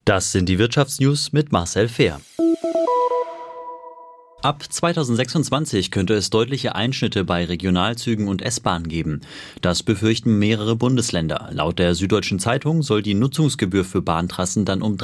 Das sind die Wirtschaftsnews mit Marcel Fehr. Ab 2026 könnte es deutliche Einschnitte bei Regionalzügen und S-Bahnen geben. Das befürchten mehrere Bundesländer. Laut der Süddeutschen Zeitung soll die Nutzungsgebühr für Bahntrassen dann um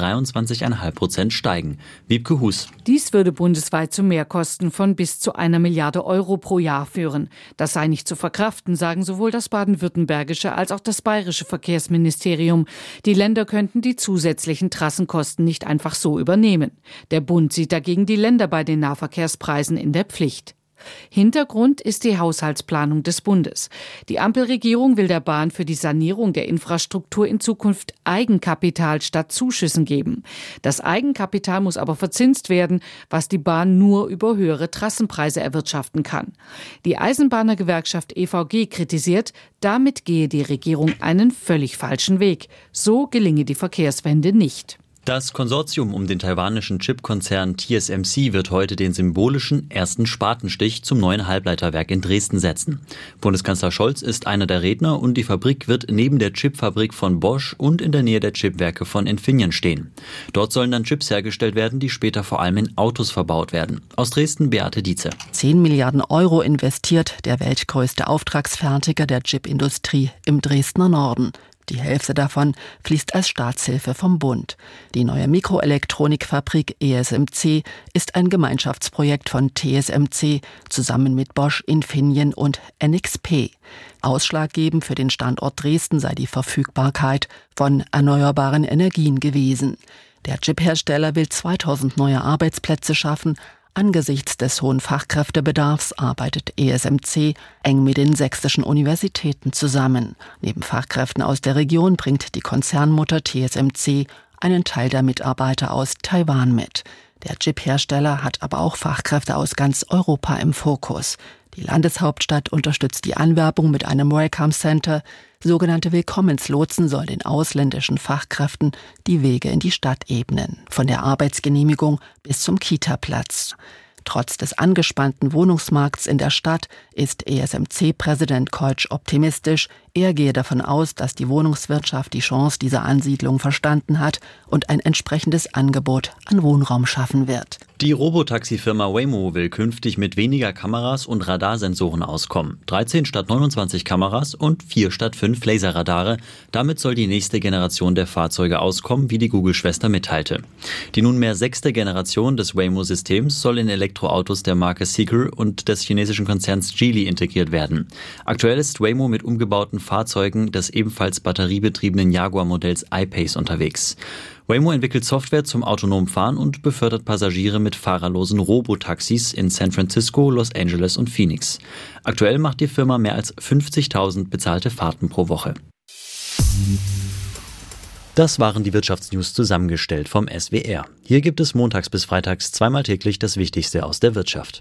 23,5% steigen. Wiebke Hus. Dies würde bundesweit zu Mehrkosten von bis zu 1 Milliarde Euro pro Jahr führen. Das sei nicht zu verkraften, sagen sowohl das baden-württembergische als auch das bayerische Verkehrsministerium. Die Länder könnten die zusätzlichen Trassenkosten nicht einfach so übernehmen. Der Bund sieht dagegen die Länder bei den Nahverkehrspreisen in der Pflicht. Hintergrund ist die Haushaltsplanung des Bundes. Die Ampelregierung will der Bahn für die Sanierung der Infrastruktur in Zukunft Eigenkapital statt Zuschüssen geben. Das Eigenkapital muss aber verzinst werden, was die Bahn nur über höhere Trassenpreise erwirtschaften kann. Die Eisenbahnergewerkschaft EVG kritisiert, damit gehe die Regierung einen völlig falschen Weg. So gelinge die Verkehrswende nicht. Das Konsortium um den taiwanischen Chipkonzern TSMC wird heute den symbolischen ersten Spatenstich zum neuen Halbleiterwerk in Dresden setzen. Bundeskanzler Scholz ist einer der Redner und die Fabrik wird neben der Chipfabrik von Bosch und in der Nähe der Chipwerke von Infineon stehen. Dort sollen dann Chips hergestellt werden, die später vor allem in Autos verbaut werden. Aus Dresden Beate Dietze. 10 Milliarden Euro investiert der weltgrößte Auftragsfertiger der Chipindustrie im Dresdner Norden. Die Hälfte davon fließt als Staatshilfe vom Bund. Die neue Mikroelektronikfabrik ESMC ist ein Gemeinschaftsprojekt von TSMC zusammen mit Bosch, Infineon und NXP. Ausschlaggebend für den Standort Dresden sei die Verfügbarkeit von erneuerbaren Energien gewesen. Der Chiphersteller will 2000 neue Arbeitsplätze schaffen. Angesichts des hohen Fachkräftebedarfs arbeitet ESMC eng mit den sächsischen Universitäten zusammen. Neben Fachkräften aus der Region bringt die Konzernmutter TSMC einen Teil der Mitarbeiter aus Taiwan mit. Der Chiphersteller hat aber auch Fachkräfte aus ganz Europa im Fokus. Die Landeshauptstadt unterstützt die Anwerbung mit einem Welcome Center. Sogenannte Willkommenslotsen sollen den ausländischen Fachkräften die Wege in die Stadt ebnen, von der Arbeitsgenehmigung bis zum Kita-Platz. Trotz des angespannten Wohnungsmarkts in der Stadt ist ESMC-Präsident Keutsch optimistisch. Er gehe davon aus, dass die Wohnungswirtschaft die Chance dieser Ansiedlung verstanden hat und ein entsprechendes Angebot an Wohnraum schaffen wird. Die Robotaxi-Firma Waymo will künftig mit weniger Kameras und Radarsensoren auskommen. 13 statt 29 Kameras und 4 statt 5 Laserradare. Damit soll die nächste Generation der Fahrzeuge auskommen, wie die Google-Schwester mitteilte. Die nunmehr 6. Generation des Waymo-Systems soll in Elektroautos der Marke Zeekr und des chinesischen Konzerns Geely integriert werden. Aktuell ist Waymo mit umgebauten Fahrzeugen des ebenfalls batteriebetriebenen Jaguar-Modells I-Pace unterwegs. Waymo entwickelt Software zum autonomen Fahren und befördert Passagiere mit fahrerlosen Robotaxis in San Francisco, Los Angeles und Phoenix. Aktuell macht die Firma mehr als 50.000 bezahlte Fahrten pro Woche. Das waren die Wirtschaftsnews zusammengestellt vom SWR. Hier gibt es montags bis freitags zweimal täglich das Wichtigste aus der Wirtschaft.